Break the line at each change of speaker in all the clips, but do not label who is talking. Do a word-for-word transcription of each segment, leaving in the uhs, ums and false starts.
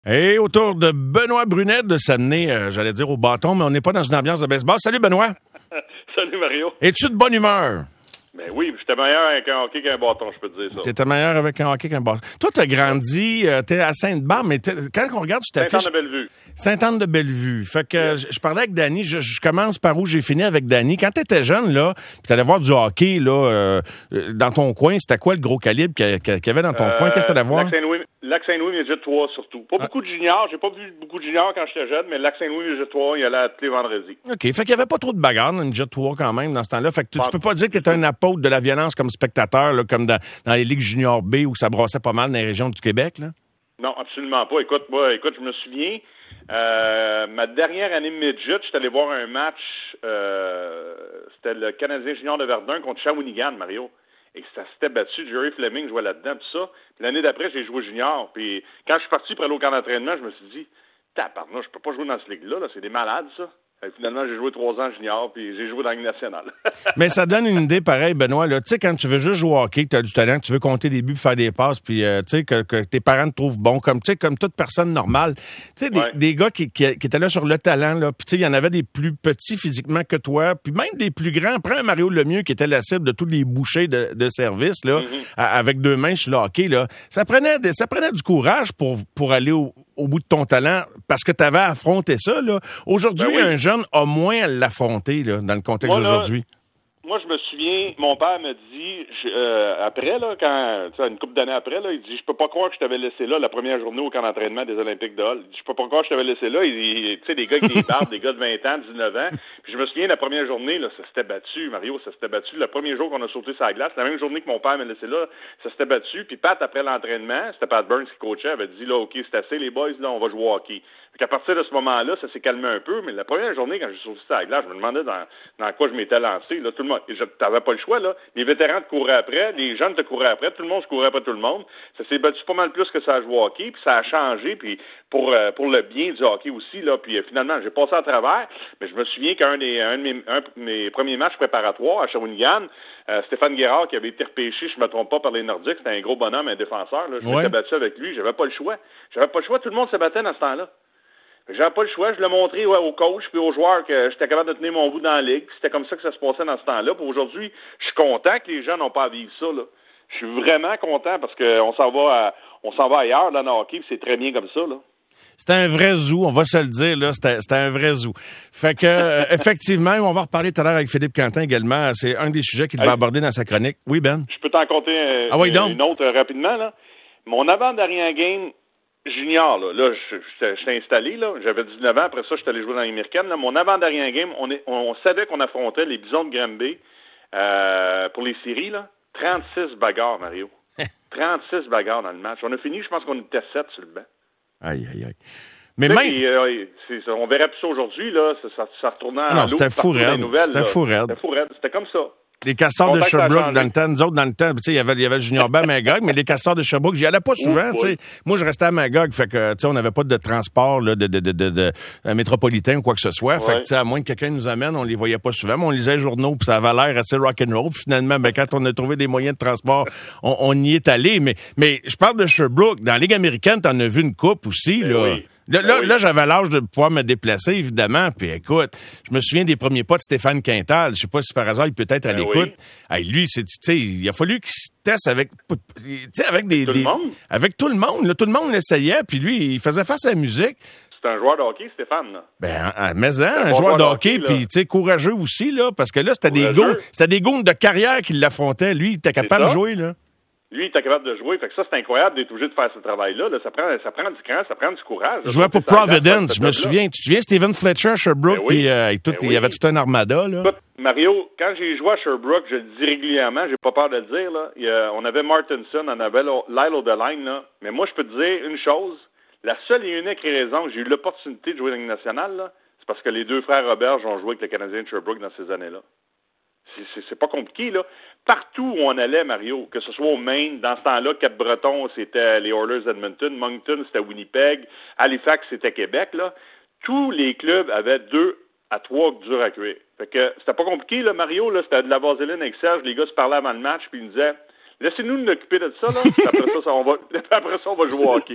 Et autour de Benoît Brunet de Saguenay, euh, j'allais dire au bâton, mais on n'est pas dans une ambiance de baseball. Salut Benoît.
Salut Mario.
Es-tu de bonne humeur?
Ben oui, j'étais meilleur avec un hockey qu'un bâton, je peux te dire ça.
T'étais meilleur avec un hockey qu'un bâton. Toi, t'as grandi, euh, t'es à Sainte-Barbe, mais quand on regarde sur ta fiche...
Sainte-Anne-de-Bellevue.
Sainte-Anne-de-Bellevue. Fait que yeah. je, je parlais avec Danny, je, je commence par où j'ai fini avec Danny. Quand t'étais jeune, là, pis t'allais voir du hockey, là, euh, dans ton coin, c'était quoi le gros calibre qu'il y avait dans ton euh, coin? Qu'est-ce que t'allais voir?
Lac-Saint-Louis, Lac-Saint-Louis, Midget trois surtout. Pas ah. beaucoup de juniors, j'ai pas vu beaucoup de juniors quand j'étais jeune, mais Lac-Saint-Louis, Midget trois, il allait à tous les vendredis.
OK, fait qu'il y avait pas trop de bagarres dans Midget trois quand même dans ce temps-là. Fait que tu, tu peux pas dire que t'étais un apôtre de la violence comme spectateur, là, comme dans, dans les ligues junior B où ça brassait pas mal dans les régions du Québec, là?
Non, absolument pas. Écoute, moi, écoute, je me souviens, euh, ma dernière année midget, j'étais allé voir un match, euh, c'était le Canadien junior de Verdun contre Shawinigan, Mario. Et ça s'était battu, Jerry Fleming jouait là-dedans, tout ça. Puis l'année d'après, j'ai joué junior. Puis quand je suis parti pour aller au camp d'entraînement, je me suis dit, tabarnak, je peux pas jouer dans cette ligue-là, là, c'est des malades, ça. Et finalement, j'ai joué trois ans junior, puis j'ai joué dans la Ligue nationale.
Mais ça donne une idée pareille, Benoît. Tu sais, quand tu veux juste jouer au hockey, que tu as du talent, que tu veux compter des buts, faire des passes, puis euh, tu sais que, que tes parents te trouvent bon, comme tu sais, comme toute personne normale. Tu sais, des, ouais. des gars qui, qui, qui étaient là sur le talent, là, puis tu sais, il y en avait des plus petits physiquement que toi, puis même des plus grands. Prends un Mario Lemieux qui était la cible de tous les bouchers de, de service, là, mm-hmm. à, avec deux mains sur le hockey, là. Ça prenait, ça prenait du courage pour pour aller au, au bout de ton talent, parce que tu avais affronté ça, là. Aujourd'hui, ben oui. un jeune a moins à l'affronter, là, dans le contexte moi, d'aujourd'hui.
Moi, je me souviens, mon père me dit, je, euh, après, là, quand, une couple d'années après, là, il dit, je peux pas croire que je t'avais laissé là la première journée au camp d'entraînement des Olympiques de Hull. Il dit, je peux pas croire que je t'avais laissé là. Tu sais, des gars qui des barbes, des gars de vingt ans, dix-neuf ans. Puis je me souviens, la première journée, là, ça s'était battu, Mario, ça s'était battu. Le premier jour qu'on a sauté sur la glace, la même journée que mon père m'a laissé là, ça s'était battu. Puis Pat, après l'entraînement, c'était Pat Burns qui coachait, avait dit, là, OK, c'est assez, les boys, là, on va jouer au hockey. Fait qu'à partir de ce moment-là, ça s'est calmé un peu, mais la première journée, quand j'ai sauté sur la glace, je me demandais dans, dans quoi je m'étais lancé. Là, tout le monde, je, t'avais pas le choix, là. Les vétérans te couraient après, les jeunes te couraient après, tout le monde se courait après tout le monde. Ça s'est battu pas mal plus que ça a joué au hockey, puis ça a changé, puis pour euh, pour le bien du hockey aussi, là. Puis euh, finalement, j'ai passé à travers, mais je me souviens qu'un des un de mes, un de mes premiers matchs préparatoires à Shawinigan, euh, Stéphane Guérard, qui avait été repêché, je me trompe pas, par les Nordiques, c'était un gros bonhomme, un défenseur, là. Je
ouais.
m'étais battu avec lui, j'avais pas le choix. J'avais pas le choix, tout le monde se battait dans ce temps-là. J'avais pas le choix, je l'ai montré ouais, au coach puis aux joueurs que j'étais capable de tenir mon bout dans la ligue. C'était comme ça que ça se passait dans ce temps-là. Puis aujourd'hui, je suis content que les gens n'ont pas à vivre ça, là. Je suis vraiment content parce qu'on s'en va à, on s'en va ailleurs, là, dans le hockey, c'est très bien comme ça, là.
C'était un vrai zoo, on va se le dire, là. C'était, c'était un vrai zoo. Fait que, euh, effectivement, on va reparler tout à l'heure avec Philippe Quentin également. C'est un des sujets qu'il hey, va aborder dans sa chronique. Oui, Ben?
Je peux t'en compter un,
ah, oui,
une, une autre euh, rapidement, là. Mon avant-dernier game junior, là, là je suis installé, là, j'avais dix-neuf ans, après ça, je suis allé jouer dans l'américaine. Là, mon avant-dernier game, on, est, on, on savait qu'on affrontait les Bisons de Granby euh, pour les séries, là. trente-six bagarres, Mario. trente-six bagarres dans le match. On a fini, je pense qu'on était sept sur le banc.
Aïe, aïe, aïe. Mais
même...
même...
Et, euh, c'est, on verrait plus ça aujourd'hui, là, ça, ça, ça retournait en
non, c'était fou raide. C'était fou raide.
C'était fou raide. C'était comme ça.
Les Castors de Sherbrooke, dans le temps, nous autres, dans le temps, tu sais, il y avait, il y avait le Junior B à Magog, mais les Castors de Sherbrooke, j'y allais pas souvent, tu sais. Moi, je restais à Magog, fait que, tu sais, on n'avait pas de transport, là, de, de, de, de, de, de métropolitain ou quoi que ce soit. Ouais. Fait que, tu sais, à moins que quelqu'un nous amène, on les voyait pas souvent, mais on lisait les journaux, puis ça avait l'air assez rock'n'roll. Puis finalement, ben, quand on a trouvé des moyens de transport, on, on y est allé. Mais, mais, je parle de Sherbrooke. Dans la Ligue américaine, t'en as vu une coupe aussi, là. Oui. Là, là, oui. là, j'avais l'âge de pouvoir me déplacer, évidemment. Puis écoute, je me souviens des premiers pas de Stéphane Quintal. Je sais pas si par hasard il peut être à ben l'écoute. Oui. Hey, lui, c'est, tu sais, il a fallu qu'il se teste avec, tu sais, avec des,
tout
des
le monde.
avec tout le monde. Là, tout le monde l'essayait. Puis lui, il faisait face à la musique.
C'est un joueur de hockey, Stéphane, là.
Ben, mais hein, un, un joueur de hockey, puis tu sais, courageux aussi, là, parce que là, c'était courageux. des goûts, c'était des goûts de carrière qui l'affrontaient. Lui, il était capable de jouer, là.
Lui, il était capable de jouer. Fait que ça, c'est incroyable d'être obligé de faire ce travail-là. Là, ça prend, ça prend du cran, ça prend du courage.
Je jouais pour Providence. Je me souviens. Tu te souviens, Steven Fletcher, Sherbrooke, ben oui. puis euh, tout, ben il y avait oui. tout un armada, là.
Écoute, Mario, quand j'ai joué à Sherbrooke, je le dis régulièrement, j'ai pas peur de le dire, là. Il y a, on avait Martinson, on avait Lyle O'Deline, là. Mais moi, je peux te dire une chose. La seule et unique raison que j'ai eu l'opportunité de jouer dans la Ligue nationale, là, c'est parce que les deux frères Roberge ont joué avec le Canadien de Sherbrooke dans ces années-là. C'est, c'est, c'est pas compliqué, là. Partout où on allait, Mario, que ce soit au Maine, dans ce temps-là, Cap-Breton, c'était les Oilers d'Edmonton, Moncton, c'était Winnipeg, Halifax, c'était Québec, là. Tous les clubs avaient deux à trois durs à cuire. Fait que c'était pas compliqué, là, Mario, là. C'était de la vaseline avec Serge. Les gars se parlaient avant le match, puis ils nous disaient, laissez-nous nous occuper de ça, là. Puis après ça, ça, on va, après ça, on va jouer au hockey.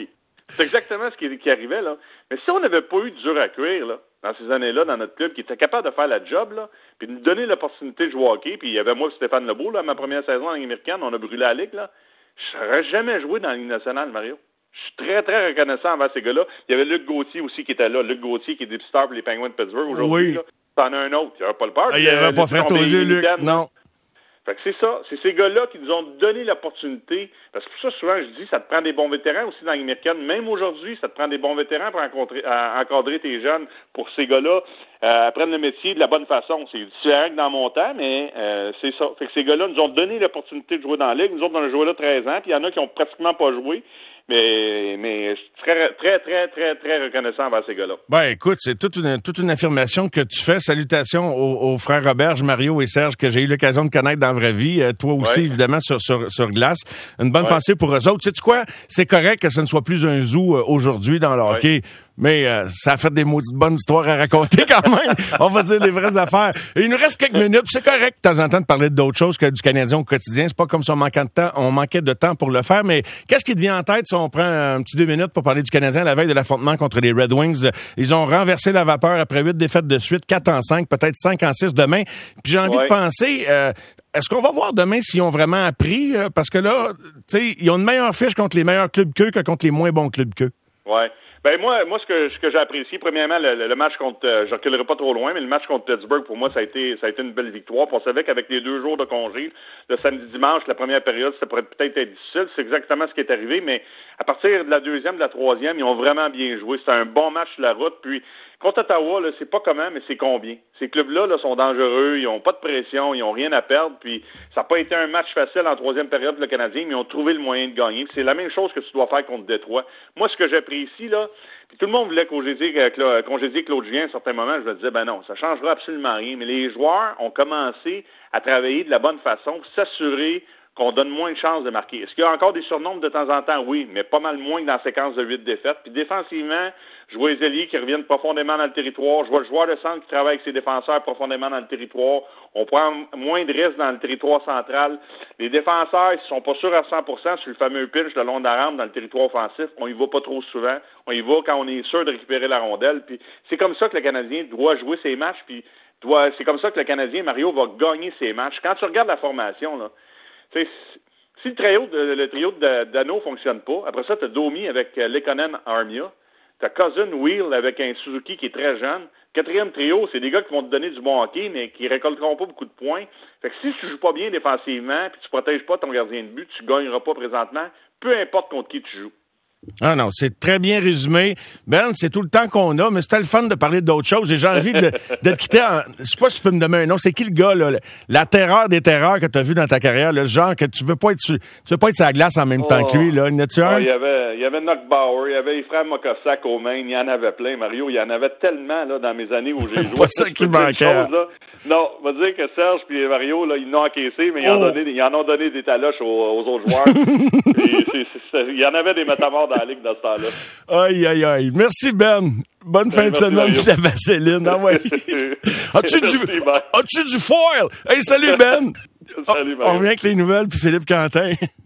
C'est exactement ce qui, qui arrivait, là. Mais si on n'avait pas eu de dur à cuire, là, dans ces années-là, dans notre club, qui était capable de faire la job, là, puis de nous donner l'opportunité de jouer au hockey, puis il y avait moi et Stéphane Lebeau, là, ma première saison en Ligue américaine, on a brûlé la Ligue, là, je n'aurais jamais joué dans la Ligue nationale, Mario. Je suis très, très reconnaissant envers ces gars-là. Il y avait Luc Gauthier aussi qui était là. Luc Gauthier qui est dépisteur pour les Penguins de Pittsburgh aujourd'hui. Oui. T'en as un autre. Il n'y avait pas le peur.
Ah, il n'y avait pas fait aux yeux, Luc. Non.
Fait que c'est ça. C'est ces gars-là qui nous ont donné l'opportunité. Parce que pour ça, souvent, je dis, ça te prend des bons vétérans aussi dans la Ligue américaine. Même aujourd'hui, ça te prend des bons vétérans pour encadrer, à, encadrer tes jeunes pour ces gars-là euh, apprennent le métier de la bonne façon. C'est différent que dans mon temps, mais euh, c'est ça. Fait que ces gars-là nous ont donné l'opportunité de jouer dans la Ligue. Nous autres, on a joué là treize ans, puis il y en a qui ont pratiquement pas joué. Mais, mais je suis très, très, très, très, très reconnaissant envers ces gars-là.
Ben, écoute, c'est toute une, toute une affirmation que tu fais. Salutations aux, aux frères Roberge, Mario et Serge, que j'ai eu l'occasion de connaître dans la vraie vie. Euh, toi aussi, ouais. évidemment, sur, sur, sur glace. Une bonne ouais. pensée pour eux autres. Sais-tu quoi? C'est correct que ce ne soit plus un zoo euh, aujourd'hui dans le ouais. hockey. Mais euh, ça a fait des maudites bonnes histoires à raconter quand même. On va dire les vraies affaires. Et il nous reste quelques minutes. C'est correct de temps en temps de parler d'autres choses que du Canadien au quotidien. C'est pas comme si on manquait de temps, on manquait de temps pour le faire. Mais qu'est-ce qui te vient en tête si on prend un petit deux minutes pour parler du Canadien à la veille de l'affrontement contre les Red Wings? Ils ont renversé la vapeur après huit défaites de suite, quatre en cinq, peut-être cinq en six demain. Puis j'ai envie ouais. de penser, euh, est-ce qu'on va voir demain s'ils ont vraiment appris? Euh, parce que là, tu sais, ils ont une meilleure fiche contre les meilleurs clubs qu'eux que contre les moins bons clubs qu'eux.
Ouais. Ben moi, moi ce que ce que j'ai apprécié, premièrement, le, le match contre, euh, je reculerai pas trop loin, mais le match contre Pittsburgh, pour moi, ça a été ça a été une belle victoire. Puis on savait qu'avec les deux jours de congé, le samedi dimanche, la première période, ça pourrait peut-être être difficile. C'est exactement ce qui est arrivé, mais à partir de la deuxième, de la troisième, ils ont vraiment bien joué. C'était un bon match sur la route. Puis contre Ottawa, là, c'est pas comment, mais c'est combien. Ces clubs-là là, sont dangereux, ils ont pas de pression, ils ont rien à perdre. Puis ça n'a pas été un match facile en troisième période pour le Canadien, mais ils ont trouvé le moyen de gagner. Puis c'est la même chose que tu dois faire contre Détroit. Moi, ce que j'apprécie là. Puis tout le monde voulait congédier, congédier Claude Julien à un certain moment. Je me disais, ben non, ça changera absolument rien. Mais les joueurs ont commencé à travailler de la bonne façon pour s'assurer qu'on donne moins de chances de marquer. Est-ce qu'il y a encore des surnombres de temps en temps? Oui, mais pas mal moins que dans la séquence de huit défaites. Puis défensivement, je vois les ailiers qui reviennent profondément dans le territoire. Je vois le joueur de centre qui travaille avec ses défenseurs profondément dans le territoire. On prend moins de risques dans le territoire central. Les défenseurs, ils sont pas sûrs à cent pour cent sur le fameux pitch de long de la rampe dans le territoire offensif. On y va pas trop souvent. On y va quand on est sûr de récupérer la rondelle. Puis c'est comme ça que le Canadien doit jouer ses matchs. Puis doit, c'est comme ça que le Canadien, Mario, va gagner ses matchs. Quand tu regardes la formation, là, tu sais, si le trio de, le trio de Dano fonctionne pas, après ça, tu as Domi avec Lekonen Armia. T'as Cousin Wheel avec un Suzuki qui est très jeune. Quatrième trio, c'est des gars qui vont te donner du bon hockey, mais qui récolteront pas beaucoup de points. Fait que si tu joues pas bien défensivement, puis tu protèges pas ton gardien de but, tu gagneras pas présentement, peu importe contre qui tu joues.
Ah non, c'est très bien résumé. Ben, c'est tout le temps qu'on a, mais c'était le fun de parler d'autres choses. Et j'ai envie de, de te quitter en... Je sais pas si tu peux me donner un nom. C'est qui le gars, là? La terreur des terreurs que tu as vu dans ta carrière, le genre que tu veux pas être sur, tu veux pas être sur la glace en même oh. temps que lui, là. Il y en a-tu un?
Oh, il y avait, il y avait Knockbauer, il y avait les frères Mokossak au Maine, il y en avait plein, Mario. Il y en avait tellement, là, dans mes années où j'ai joué.
Pas ça qui manquait.
Non, on va dire que Serge puis Mario, là, ils l'ont encaissé, mais ils, oh. en, donné, ils en ont donné des taloches aux, aux autres joueurs. Et c'est, c'est, il y en avait des métamores dans la ligue dans ce temps-là.
Aïe, aïe, aïe. Merci, Ben. Bonne fin de semaine, la Vaseline. Ah ouais. As-tu du, as-tu du foil? Hey, salut, Ben.
Salut,
on, on revient avec les nouvelles puis Philippe Quentin.